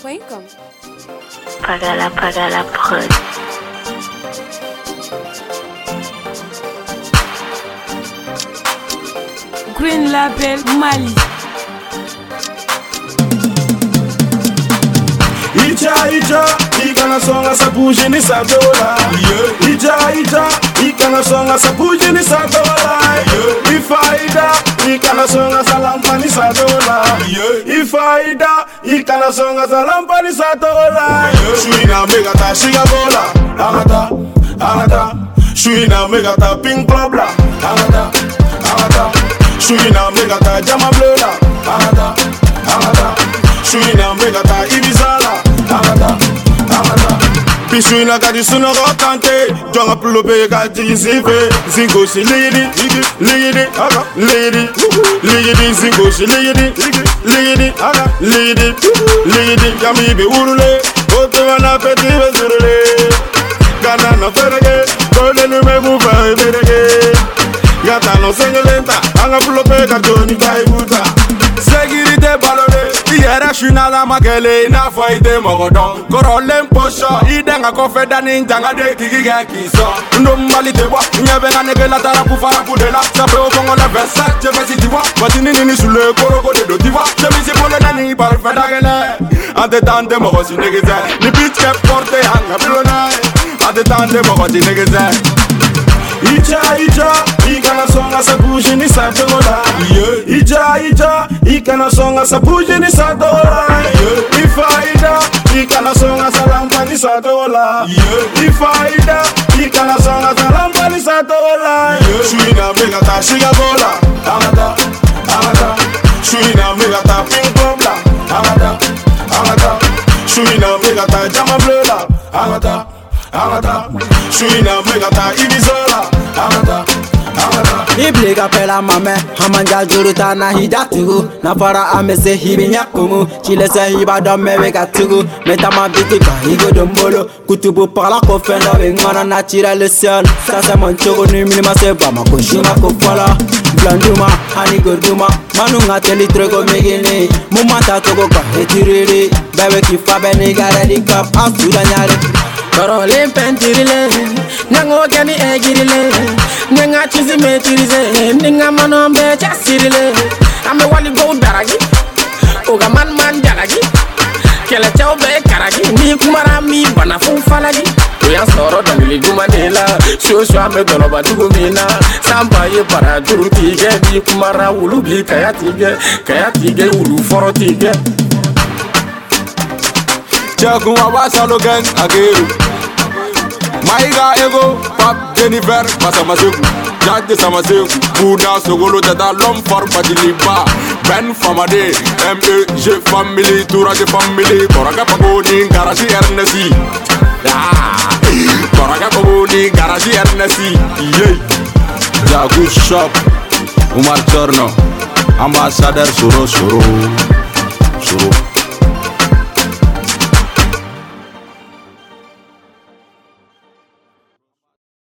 Queenlabel.com. Paga la prod. Queenlabel Mali. Ija, ikana songa sapuji ni sadola. Ija, ikana songa sapuji ni sadola. Ifaida, ikana songa salampa ni sadola. Ifaida, ikana songa salampa ni sadola. Shuina megata shigabola. Amata. Shuina megata pink club la. Amata. Shuina megata jama bleu la. Amata. Shuina megata Ibiza la. Amata. Pishuina kadi suna rotante. Jonga plope kadi zive. Zingo si lady. Zingo si lady. Yami be urule. Ote wana peti be zurule. Gana no ferege. Kole lume bufa berege. Gata no sengelenta. Anga plope kadi baibuta. Sécurité balolé, hier je suis dans la maquelle, n'a pas été morodon. Corolem pocho, idenga kofeda ninjanga de kikiga kiso. Normali te bois, n'y avait rien que la tara pour faire pour de là. Ça peut au Congo la versace, je vais si tu vois. Voici sur le corogo de diva. Je me suis pour le nani par le fait d'agréler. En détente, moi aussi négatif. Les bitches qui portent un gablona. En détente, moi aussi négatif. Ija, ikana songa sapuji ni sadola. Ija, ikana songa sapuji ni sadola. Ifaida, ikana songa salampa ni sadola. Ifaida, ikana songa salampa ni sadola. Shuina megata shigabola. Amata. Shuina megata pink club la. Amata. Shuina megata jama bleu la. Amata. Shuina megata Ibiza la. Amata. Ibliga pela mame, hamanja juruta na hidatugu. Na fara amese hibi nyakumu. Chile se hiba dome wega tugu. Metama bitika higo dombolo. Kutubu parla kofendo wengana naturel seul. Ça c'est mon chogo ni minima se bama koshima kofola. Blanduma, hani gorduma. Manunga teli trego megini. Mumata togo kwa hetiriri. Bewe kifa beni gare di kap asuda nyare. Corolem pentirile, nango gani egirile, nanga chizi metirize, ninga manombe chasirile. Ame wali go daragi, oga man jalagi, kele chao be karagi, ni kumara mi bana falagi. Oya soro dangili gumanela, shosho ame doloba dugumina, samba ye para duru tige, ni kumara ulu bi kaya tige ulu foro tige. Chaku wabasalo gang ageru. Maiga ego, pap Jennifer, masamaseku. Jade samaseku, Buna sogolo tata l'homme fort patiliba. Ben famade, M.E.G family, toura de family. Koraga pagoni, garage RNC. Koraga pagoni, garage RNC. Jagu shop, Umar Chorno, ambassadeur Soro.